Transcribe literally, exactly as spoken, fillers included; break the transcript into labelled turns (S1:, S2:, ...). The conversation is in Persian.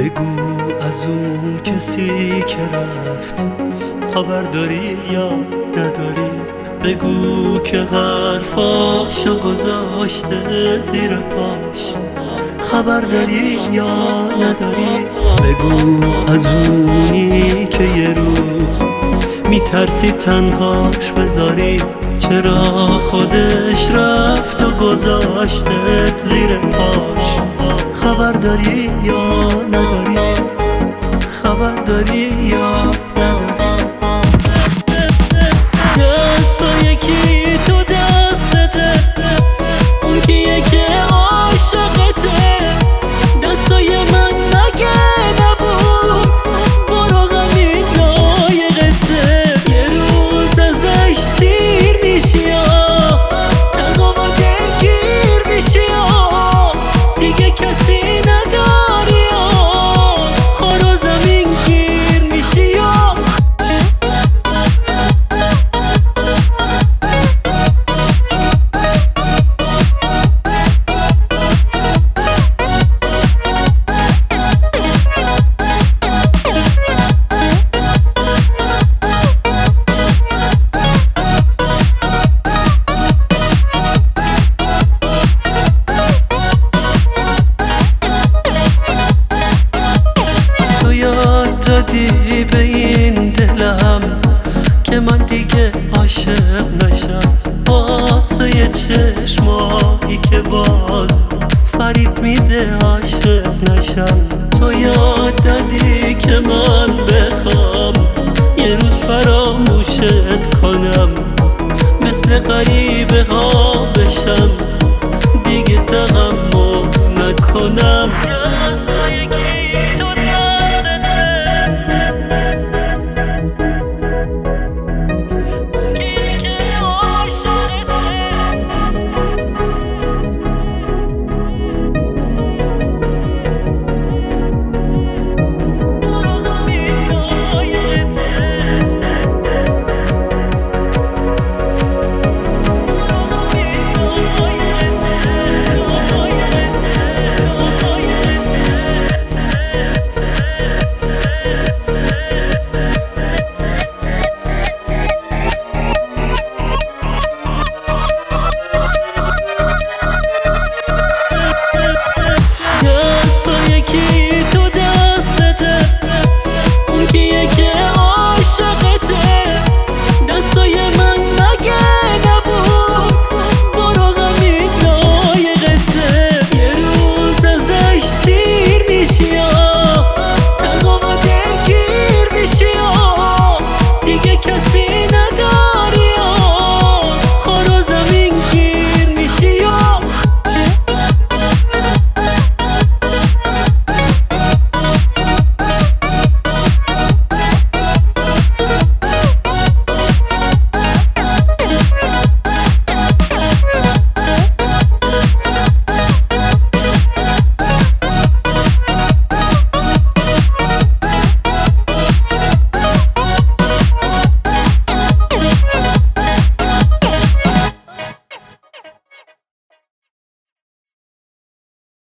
S1: بگو از اون کسی که رفت خبر داری یا نداری؟ بگو که حرفاشو گذاشته زیر پاش خبر داری یا نداری؟ بگو از اونی که یه روز میترسی تنهاش بذاری، چرا خودش رفت و گذاشتت زیر پاش خبر داری یا نداری؟ خبر داری یا نداری؟ دست یکی تو دستته، اون کیه که عاشقته؟ دستای من مگه نبود؟ برو غمین لایقته. یه روز ازش سیر میشی ها، تنها و دلگیر میشی ها، دیگه کسی نداری ها، خار و زمین گیر میشی ها. دادی به این دلم که من دیگه عاشق نشم، واسه چشمایی که باز فریب میده عاشق نشم.